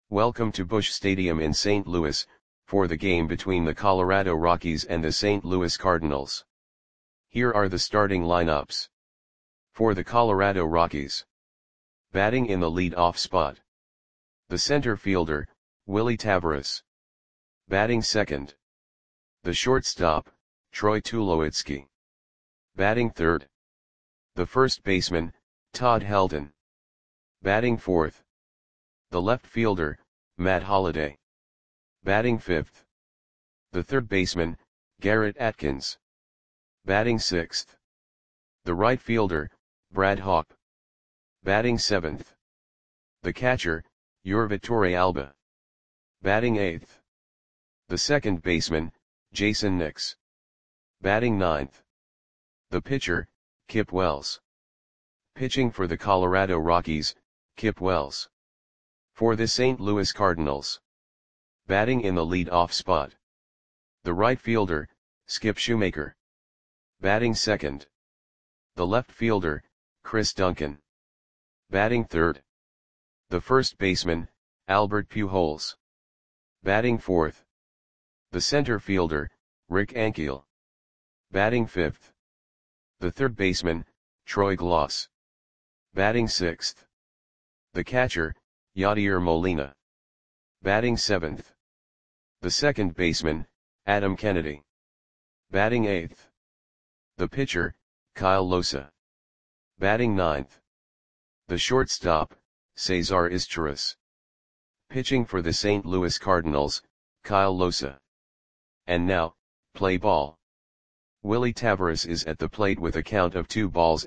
Welcome to Busch Stadium in St. Louis, for the game between the Colorado Rockies and the St. Louis Cardinals. Here are the starting lineups. For the Colorado Rockies. Batting in the lead-off spot. The center fielder, Willy Taveras. Batting second. The shortstop, Troy Tulowitzki. Batting third. The first baseman, Todd Helton. Batting fourth. The left fielder, Matt Holliday. Batting fifth. The third baseman, Garrett Atkins. Batting sixth. The right fielder, Brad Hawpe. Batting seventh. The catcher, Yorvi Torrealba. Batting eighth. The second baseman, Jason Nix. Batting ninth. The pitcher, Kip Wells. Pitching for the Colorado Rockies, Kip Wells. For the St. Louis Cardinals. Batting in the lead-off spot. The right fielder, Skip Shoemaker. Batting second. The left fielder, Chris Duncan. Batting third. The first baseman, Albert Pujols. Batting fourth. The center fielder, Rick Ankiel. Batting fifth. The third baseman, Troy Glaus. Batting sixth. The catcher, Yadier Molina. Batting seventh. The second baseman, Adam Kennedy. Batting eighth. The pitcher, Kyle Losa. Batting ninth. The shortstop, Cesar Izturis. Pitching for the St. Louis Cardinals, Kyle Losa. And now, play ball. Willy Taveras is at the plate with a count of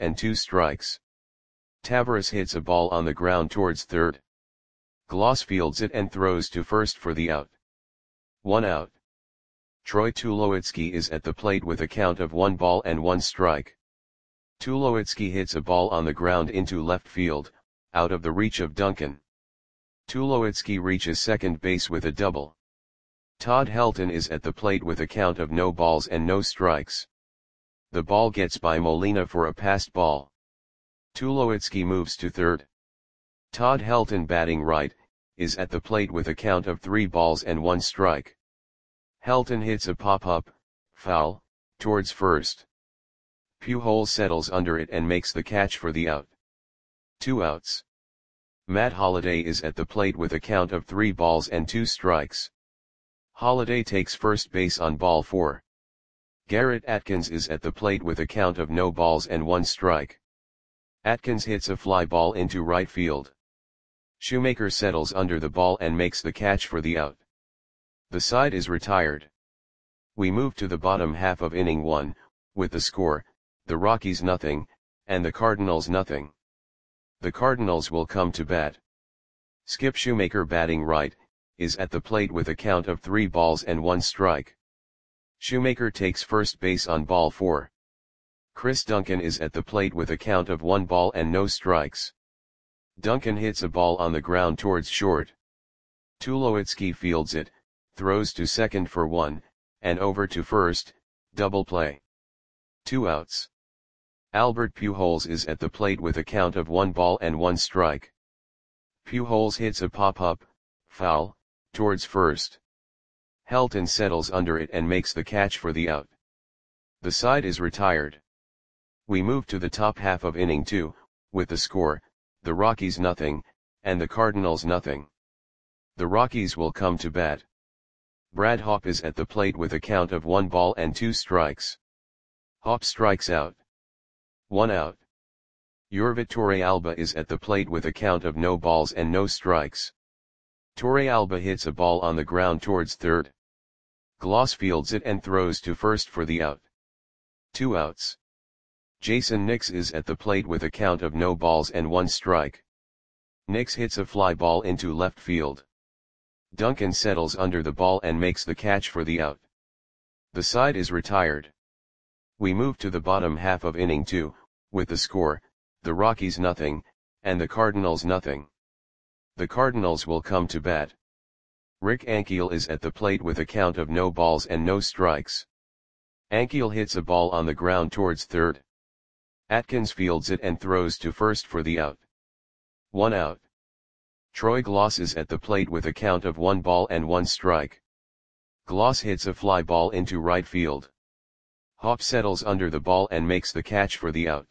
2-2. Taveras hits a ball on the ground towards third. Glaus fields it and throws to first for the out. 1 out. Troy Tulowitzki is at the plate with a count of 1-1. Tulowitzki hits a ball on the ground into left field, out of the reach of Duncan. Tulowitzki reaches second base with a double. Todd Helton is at the plate with a count of 0-0. The ball gets by Molina for a passed ball. Tulowitzki moves to third. Todd Helton, batting right, is at the plate with a count of 3-1. Helton hits a pop-up, foul, towards first. Pujols settles under it and makes the catch for the out. 2 outs. Matt Holliday is at the plate with a count of 3-2. Holliday takes first base on ball 4. Garrett Atkins is at the plate with a count of 0-1. Atkins hits a fly ball into right field. Shoemaker settles under the ball and makes the catch for the out. The side is retired. We move to the bottom half of inning 1, with the score, the Rockies 0, and the Cardinals 0. The Cardinals will come to bat. Skip Shoemaker, batting right, is at the plate with a count of 3-1. Shoemaker takes first base on ball 4. Chris Duncan is at the plate with a count of 1-0. Duncan hits a ball on the ground towards short. Tulowitzki fields it, throws to second for 1, and over to first, double play. 2 outs. Albert Pujols is at the plate with a count of 1-1. Pujols hits a pop-up, foul, towards first. Helton settles under it and makes the catch for the out. The side is retired. We move to the top half of inning 2, with the score, the Rockies 0, and the Cardinals 0. The Rockies will come to bat. Brad Hawpe is at the plate with a count of 1-2. Hawpe strikes out. 1 out. Yorvi Torrealba is at the plate with a count of 0-0. Torrealba hits a ball on the ground towards third. Glaus fields it and throws to first for the out. 2 outs. Jason Nix is at the plate with a count of 0-1. Nix hits a fly ball into left field. Duncan settles under the ball and makes the catch for the out. The side is retired. We move to the bottom half of inning 2, with the score, the Rockies 0, and the Cardinals 0. The Cardinals will come to bat. Rick Ankiel is at the plate with a count of 0-0. Ankiel hits a ball on the ground towards third. Atkins fields it and throws to first for the out. 1 out. Troy Gloss is at the plate with a count of 1 ball and 1 strike. Gloss hits a fly ball into right field. Hop settles under the ball and makes the catch for the out.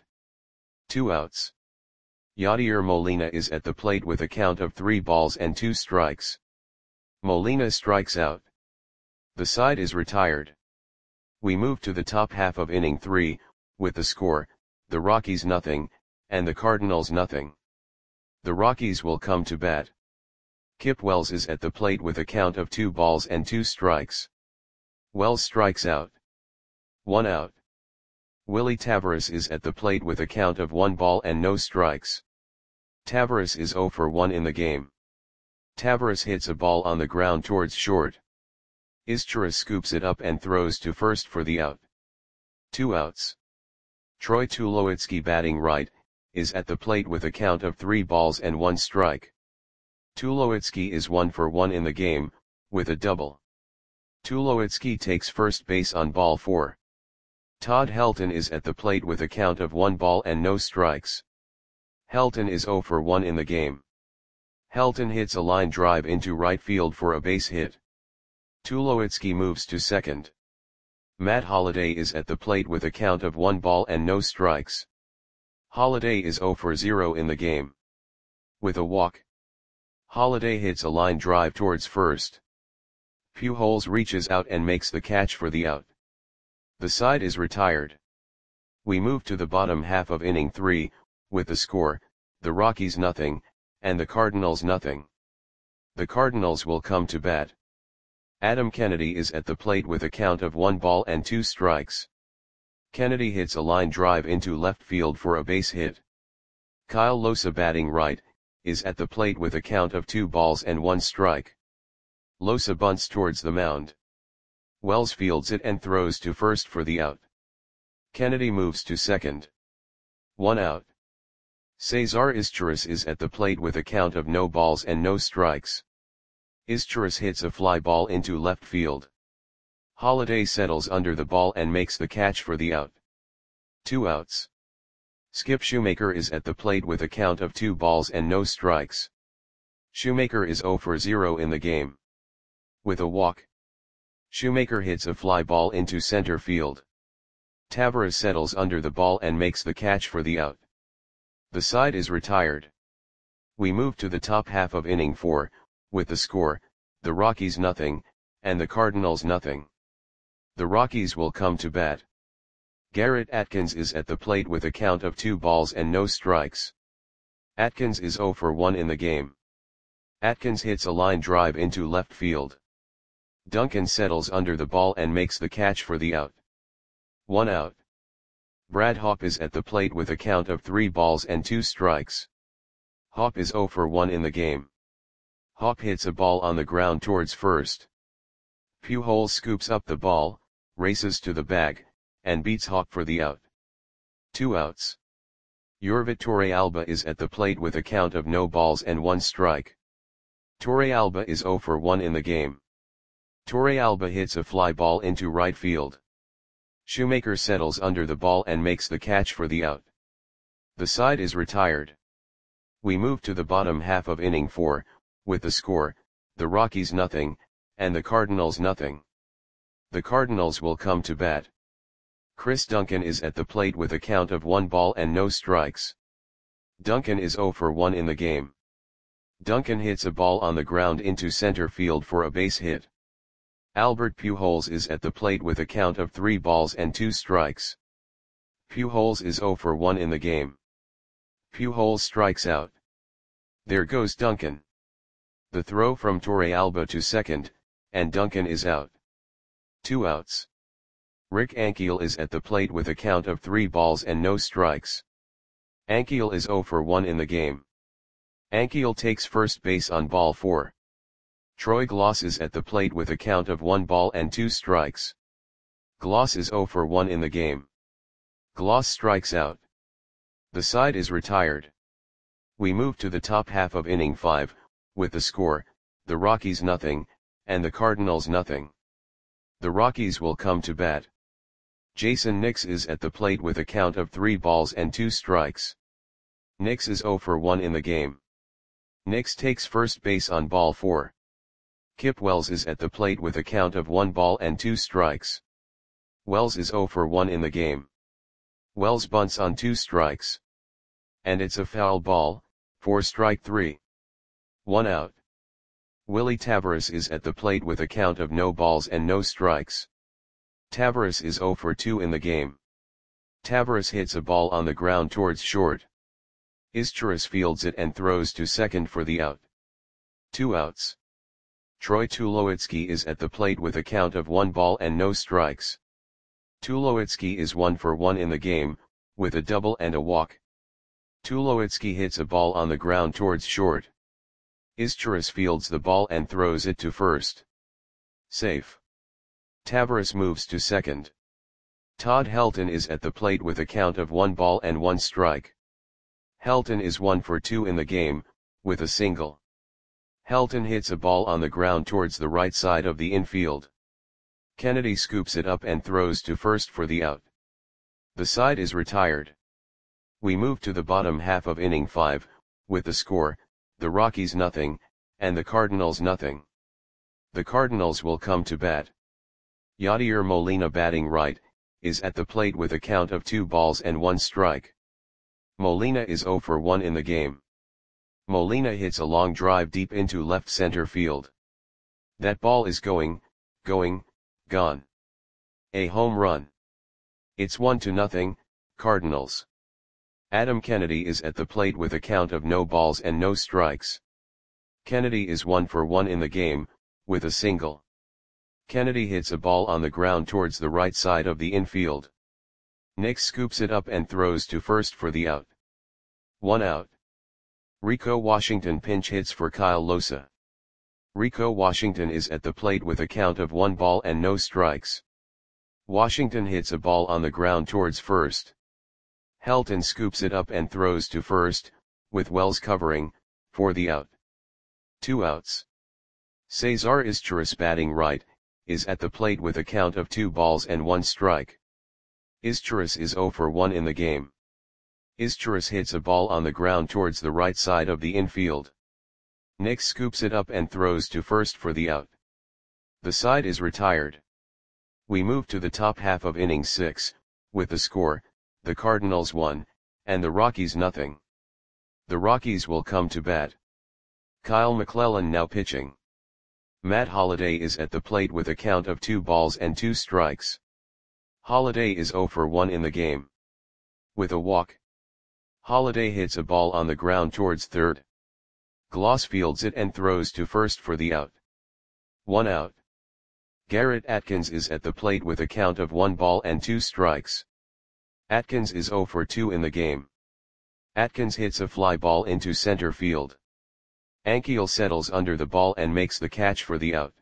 2 outs. Yadier Molina is at the plate with a count of 3 balls and 2 strikes. Molina strikes out. The side is retired. We move to the top half of inning 3, with the score, the Rockies nothing, and the Cardinals nothing. The Rockies will come to bat. Kip Wells is at the plate with a count of 2 balls and 2 strikes. Wells strikes out. 1 out. Willie Taveras is at the plate with a count of 1 ball and no strikes. Taveras is 0 for 1 in the game. Taveras hits a ball on the ground towards short. Izturis scoops it up and throws to first for the out. 2 outs. Troy Tulowitzki, batting right, is at the plate with a count of 3 balls and 1 strike. Tulowitzki is 1 for 1 in the game, with a double. Tulowitzki takes first base on ball 4. Todd Helton is at the plate with a count of 1 ball and no strikes. Helton is 0 for 1 in the game. Helton hits a line drive into right field for a base hit. Tulowitzki moves to second. Matt Holliday is at the plate with a count of 1 ball and no strikes. Holliday is 0 for 0 in the game. With a walk. Holliday hits a line drive towards first. Pujols reaches out and makes the catch for the out. The side is retired. We move to the bottom half of inning 3, with the score, the Rockies nothing, and the Cardinals nothing. The Cardinals will come to bat. Adam Kennedy is at the plate with a count of 1 ball and 2 strikes. Kennedy hits a line drive into left field for a base hit. Kyle Losa, batting right, is at the plate with a count of 2 balls and 1 strike. Losa bunts towards the mound. Wells fields it and throws to first for the out. Kennedy moves to second. 1 out. Cesar Izturis is at the plate with a count of no balls and no strikes. Izturis hits a fly ball into left field. Holliday settles under the ball and makes the catch for the out. 2 outs. Skip Shoemaker is at the plate with a count of 2 balls and no strikes. Shoemaker is 0 for 0 in the game. With a walk. Shoemaker hits a fly ball into center field. Taveras settles under the ball and makes the catch for the out. The side is retired. We move to the top half of inning 4, with the score, the Rockies nothing, and the Cardinals nothing. The Rockies will come to bat. Garrett Atkins is at the plate with a count of 2 balls and no strikes. Atkins is 0 for 1 in the game. Atkins hits a line drive into left field. Duncan settles under the ball and makes the catch for the out. 1 out. Brad Hawpe is at the plate with a count of 3 balls and 2 strikes. Hawpe is 0 for 1 in the game. Hawpe hits a ball on the ground towards first. Pujols scoops up the ball, races to the bag, and beats Hawpe for the out. 2 outs. Yorvit Torrealba is at the plate with a count of no balls and 1 strike. Torrealba is 0 for 1 in the game. Torrealba hits a fly ball into right field. Shoemaker settles under the ball and makes the catch for the out. The side is retired. We move to the bottom half of inning 4, with the score, the Rockies nothing, and the Cardinals nothing. The Cardinals will come to bat. Chris Duncan is at the plate with a count of 1 ball and no strikes. Duncan is 0 for 1 in the game. Duncan hits a ball on the ground into center field for a base hit. Albert Pujols is at the plate with a count of 3 balls and 2 strikes. Pujols is 0 for 1 in the game. Pujols strikes out. There goes Duncan. The throw from Torrealba to second, and Duncan is out. 2 outs. Rick Ankiel is at the plate with a count of 3 balls and no strikes. Ankiel is 0 for 1 in the game. Ankiel takes first base on ball 4. Troy Gloss is at the plate with a count of 1 ball and 2 strikes. Gloss is 0 for 1 in the game. Gloss strikes out. The side is retired. We move to the top half of inning 5, with the score, the Rockies nothing, and the Cardinals nothing. The Rockies will come to bat. Jason Nix is at the plate with a count of 3 balls and 2 strikes. Nix is 0 for 1 in the game. Nix takes first base on ball 4. Kip Wells is at the plate with a count of 1 ball and 2 strikes. Wells is 0 for 1 in the game. Wells bunts on 2 strikes. And it's a foul ball, for strike 3. 1 out. Willie Tavares is at the plate with a count of no balls and no strikes. Tavares is 0 for 2 in the game. Tavares hits a ball on the ground towards short. Izturis fields it and throws to second for the out. 2 outs. Troy Tulowitzki is at the plate with a count of 1 ball and no strikes. Tulowitzki is 1 for 1 in the game, with a double and a walk. Tulowitzki hits a ball on the ground towards short. Izturis fields the ball and throws it to first. Safe. Tavares moves to second. Todd Helton is at the plate with a count of 1 ball and 1 strike. Helton is 1 for 2 in the game, with a single. Helton hits a ball on the ground towards the right side of the infield. Kennedy scoops it up and throws to first for the out. The side is retired. We move to the bottom half of inning 5, with the score, the Rockies nothing, and the Cardinals nothing. The Cardinals will come to bat. Yadier Molina batting right, is at the plate with a count of 2 balls and 1 strike. Molina is 0 for 1 in the game. Molina hits a long drive deep into left center field. That ball is going, gone. A home run. It's 1-0, Cardinals. Adam Kennedy is at the plate with a count of no balls and no strikes. Kennedy is 1 for 1 in the game, with a single. Kennedy hits a ball on the ground towards the right side of the infield. Nix scoops it up and throws to first for the out. 1 out. Rico Washington pinch hits for Kyle Losa. Rico Washington is at the plate with a count of 1 ball and no strikes. Washington hits a ball on the ground towards first. Helton scoops it up and throws to first, with Wells covering, for the out. 2 outs. Cesar Izturis batting right, is at the plate with a count of 2 balls and 1 strike. Izturis is 0 for 1 in the game. Izturis hits a ball on the ground towards the right side of the infield. Nix scoops it up and throws to first for the out. The side is retired. We move to the top half of inning 6, with the score, the Cardinals 1, and the Rockies nothing. The Rockies will come to bat. Kyle McClellan now pitching. Matt Holliday is at the plate with a count of 2 balls and 2 strikes. Holliday is 0 for 1 in the game. With a walk. Holliday hits a ball on the ground towards third. Gloss fields it and throws to first for the out. 1 out. Garrett Atkins is at the plate with a count of 1 ball and 2 strikes. Atkins is 0 for 2 in the game. Atkins hits a fly ball into center field. Ankiel settles under the ball and makes the catch for the out.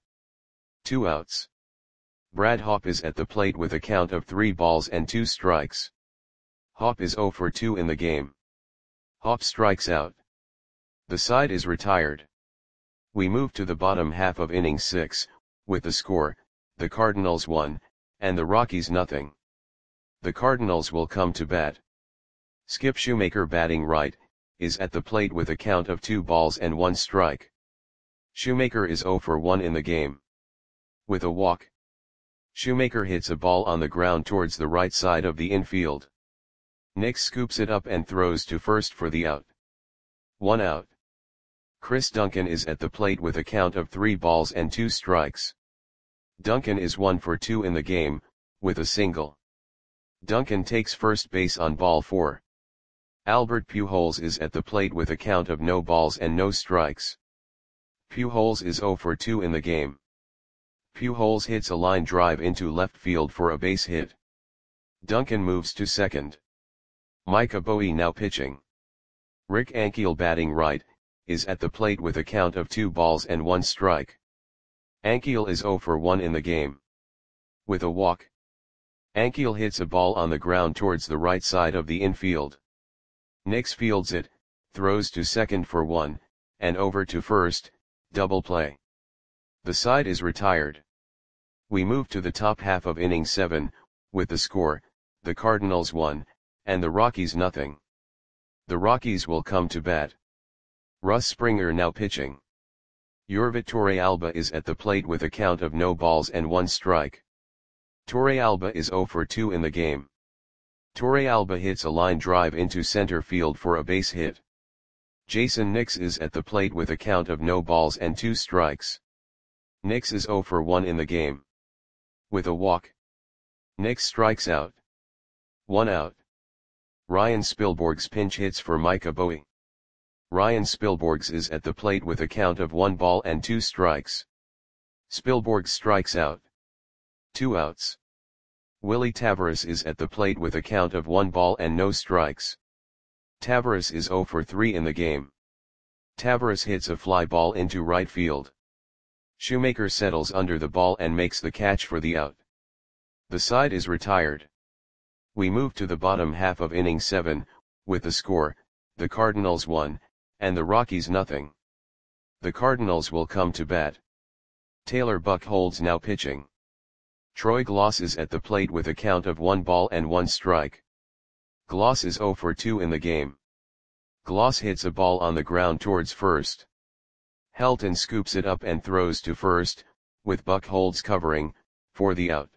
2 outs. Brad Hawpe is at the plate with a count of 3 balls and 2 strikes. Hawpe is 0 for 2 in the game. Hawpe strikes out. The side is retired. We move to the bottom half of inning 6, with the score, the Cardinals 1, and the Rockies nothing. The Cardinals will come to bat. Skip Shoemaker batting right, is at the plate with a count of 2 balls and 1 strike. Shoemaker is 0 for 1 in the game. With a walk. Shoemaker hits a ball on the ground towards the right side of the infield. Nix scoops it up and throws to first for the out. 1 out. Chris Duncan is at the plate with a count of 3 balls and 2 strikes. Duncan is 1 for 2 in the game, with a single. Duncan takes first base on ball 4. Albert Pujols is at the plate with a count of no balls and no strikes. Pujols is 0 for 2 in the game. Pujols hits a line drive into left field for a base hit. Duncan moves to second. Micah Bowie now pitching. Rick Ankiel batting right, is at the plate with a count of 2 balls and 1 strike. Ankiel is 0 for 1 in the game. With a walk. Ankiel hits a ball on the ground towards the right side of the infield. Nix fields it, throws to second for 1, and over to first, double play. The side is retired. We move to the top half of inning 7, with the score, the Cardinals 1, and the Rockies nothing. The Rockies will come to bat. Russ Springer now pitching. Yorvit Torrealba is at the plate with a count of no balls and 1 strike. Torrealba is 0 for 2 in the game. Torrealba hits a line drive into center field for a base hit. Jason Nix is at the plate with a count of no balls and 2 strikes. Nix is 0 for 1 in the game. With a walk, Nix strikes out. 1 out. Ryan Spilborghs pinch hits for Micah Bowie. Ryan Spilborghs is at the plate with a count of 1 ball and 2 strikes. Spilborghs strikes out. 2 outs. Willie Tavares is at the plate with a count of 1 ball and no strikes. Tavares is 0 for 3 in the game. Tavares hits a fly ball into right field. Shoemaker settles under the ball and makes the catch for the out. The side is retired. We move to the bottom half of inning 7, with the score, the Cardinals 1, and the Rockies nothing. The Cardinals will come to bat. Taylor Buchholz now pitching. Troy Gloss is at the plate with a count of 1 ball and 1 strike. Gloss is 0 for 2 in the game. Gloss hits a ball on the ground towards first. Helton scoops it up and throws to first, with Buchholz covering, for the out.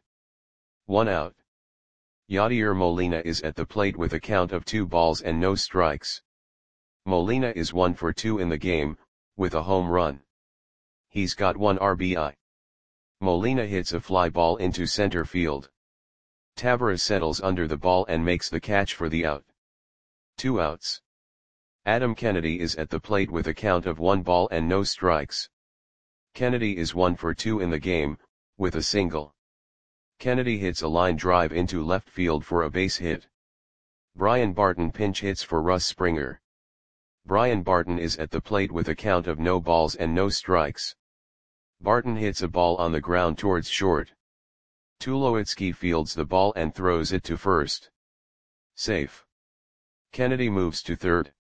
1 out. Yadier Molina is at the plate with a count of 2 balls and no strikes. Molina is 1 for 2 in the game, with a home run. He's got 1 RBI. Molina hits a fly ball into center field. Tavares settles under the ball and makes the catch for the out. 2 outs. Adam Kennedy is at the plate with a count of 1 ball and no strikes. Kennedy is 1 for 2 in the game, with a single. Kennedy hits a line drive into left field for a base hit. Brian Barton pinch hits for Russ Springer. Brian Barton is at the plate with a count of no balls and no strikes. Barton hits a ball on the ground towards short. Tulowitzki fields the ball and throws it to first. Safe. Kennedy moves to third.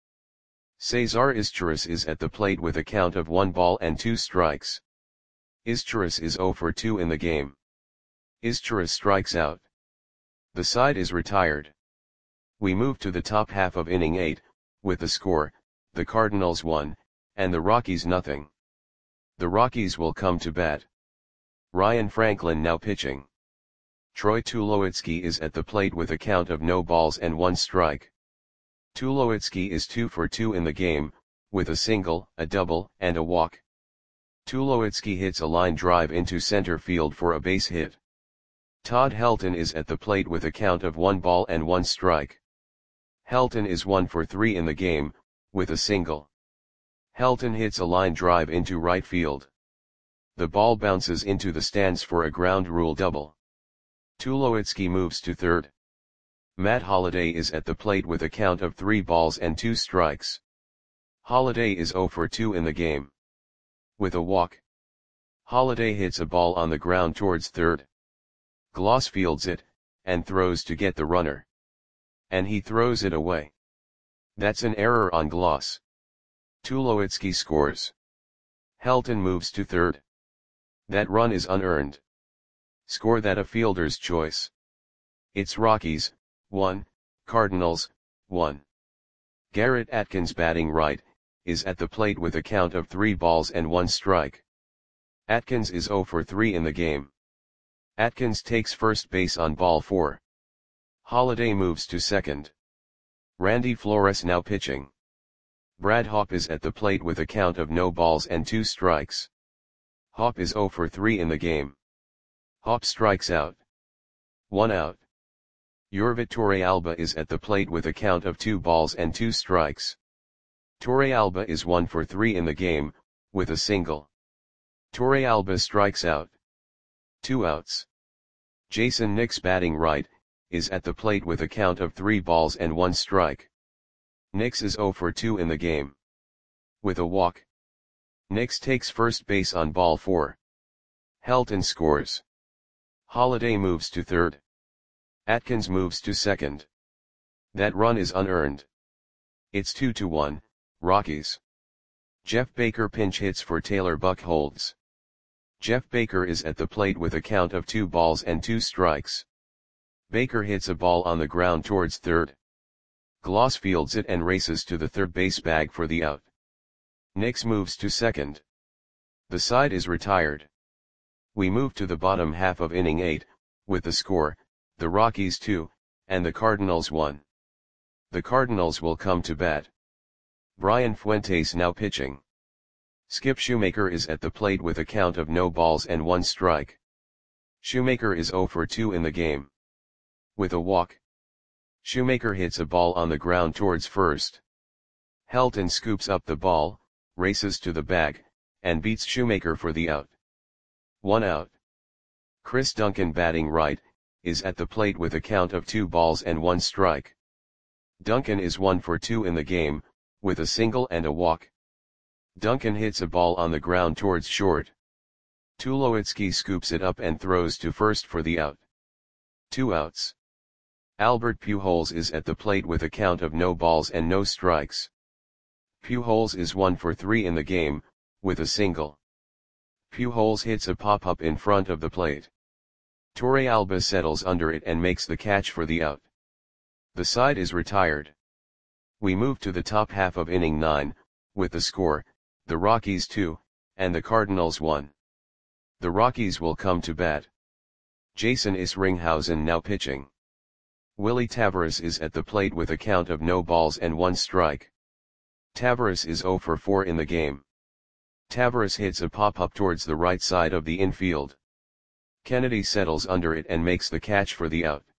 Cesar Izturis is at the plate with a count of 1 ball and 2 strikes. Izturis is 0 for 2 in the game. Izturis strikes out. The side is retired. We move to the top half of inning 8, with the score, the Cardinals 1, and the Rockies nothing. The Rockies will come to bat. Ryan Franklin now pitching. Troy Tulowitzki is at the plate with a count of no balls and 1 strike. Tulowitzki is 2 for 2 in the game, with a single, a double, and a walk. Tulowitzki hits a line drive into center field for a base hit. Todd Helton is at the plate with a count of 1 ball and 1 strike. Helton is 1 for 3 in the game, with a single. Helton hits a line drive into right field. The ball bounces into the stands for a ground rule double. Tulowitzki moves to third. Matt Holliday is at the plate with a count of 3 balls and 2 strikes. Holliday is 0 for 2 in the game. With a walk, Holliday hits a ball on the ground towards third. Gloss fields it, and throws to get the runner. And he throws it away. That's an error on Gloss. Tulowitzki scores. Helton moves to third. That run is unearned. Score that a fielder's choice. It's Rockies, 1, Cardinals, 1. Garrett Atkins batting right, is at the plate with a count of 3 balls and 1 strike. Atkins is 0 for 3 in the game. Atkins takes first base on ball 4. Holliday moves to second. Randy Flores now pitching. Brad Hawpe is at the plate with a count of no balls and 2 strikes. Hawpe is 0 for 3 in the game. Hawpe strikes out. 1 out. Yorvit Torrealba is at the plate with a count of 2 balls and 2 strikes. Torrealba is 1 for 3 in the game, with a single. Torrealba strikes out. 2 outs. Jason Nix batting right, is at the plate with a count of 3 balls and 1 strike. Nix is 0 for 2 in the game. With a walk, Nix takes first base on ball 4. Helton scores. Holliday moves to third. Atkins moves to second. That run is unearned. It's 2-1, Rockies. Jeff Baker pinch hits for Taylor Buchholz. Jeff Baker is at the plate with a count of 2 balls and 2 strikes. Baker hits a ball on the ground towards third. Gloss fields it and races to the third base bag for the out. Knicks moves to second. The side is retired. We move to the bottom half of inning 8, with the score, the Rockies 2, and the Cardinals 1. The Cardinals will come to bat. Brian Fuentes now pitching. Skip Shoemaker is at the plate with a count of no balls and 1 strike. Shoemaker is 0 for 2 in the game. With a walk. Shoemaker hits a ball on the ground towards first. Helton scoops up the ball, races to the bag, and beats Shoemaker for the out. 1 out. Chris Duncan batting right, is at the plate with a count of 2 balls and 1 strike. Duncan is 1 for 2 in the game, with a single and a walk. Duncan hits a ball on the ground towards short. Tulowitzki scoops it up and throws to first for the out. 2 outs. Albert Pujols is at the plate with a count of no balls and no strikes. Pujols is 1 for 3 in the game, with a single. Pujols hits a pop-up in front of the plate. Torrealba settles under it and makes the catch for the out. The side is retired. We move to the top half of inning 9, with the score, the Rockies 2, and the Cardinals 1. The Rockies will come to bat. Jason Isringhausen now pitching. Willie Taveras is at the plate with a count of no balls and 1 strike. Taveras is 0 for 4 in the game. Taveras hits a pop-up towards the right side of the infield. Kennedy settles under it and makes the catch for the out.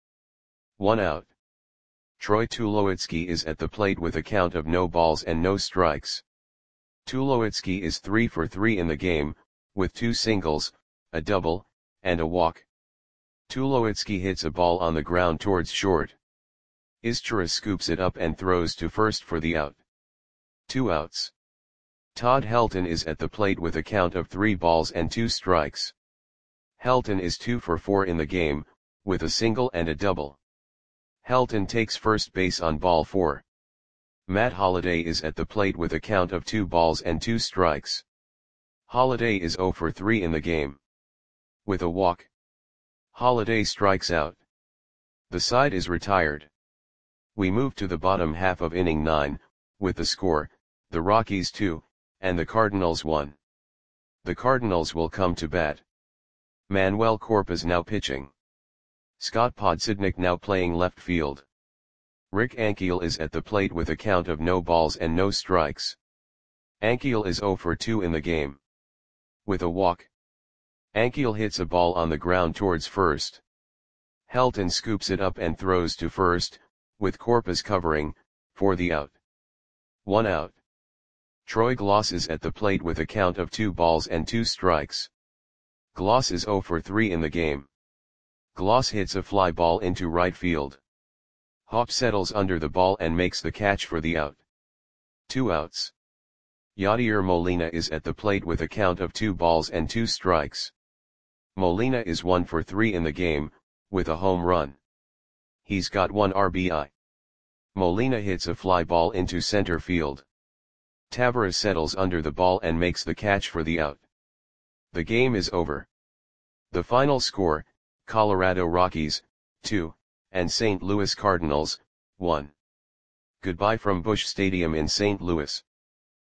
1 out. Troy Tulowitzki is at the plate with a count of no balls and no strikes. Tulowitzki is 3 for 3 in the game, with 2 singles, a double, and a walk. Tulowitzki hits a ball on the ground towards short. Izchira scoops it up and throws to first for the out. 2 outs. Todd Helton is at the plate with a count of 3 balls and 2 strikes. Helton is 2 for 4 in the game, with a single and a double. Helton takes first base on ball 4. Matt Holliday is at the plate with a count of 2 balls and 2 strikes. Holliday is 0 for 3 in the game. With a walk. Holliday strikes out. The side is retired. We move to the bottom half of inning 9, with the score, the Rockies 2, and the Cardinals 1. The Cardinals will come to bat. Manuel Corpus now pitching. Scott Podsednik now playing left field. Rick Ankiel is at the plate with a count of no balls and no strikes. Ankiel is 0 for 2 in the game. With a walk. Ankiel hits a ball on the ground towards first. Helton scoops it up and throws to first, with Corpus covering, for the out. 1 out. Troy Gloss is at the plate with a count of 2 balls and 2 strikes. Gloss is 0 for 3 in the game. Gloss hits a fly ball into right field. Hop settles under the ball and makes the catch for the out. 2 outs. Yadier Molina is at the plate with a count of 2 balls and 2 strikes. Molina is 1 for 3 in the game, with a home run. He's got 1 RBI. Molina hits a fly ball into center field. Taveras settles under the ball and makes the catch for the out. The game is over. The final score, Colorado Rockies, 2, and St. Louis Cardinals, 1. Goodbye from Busch Stadium in St. Louis.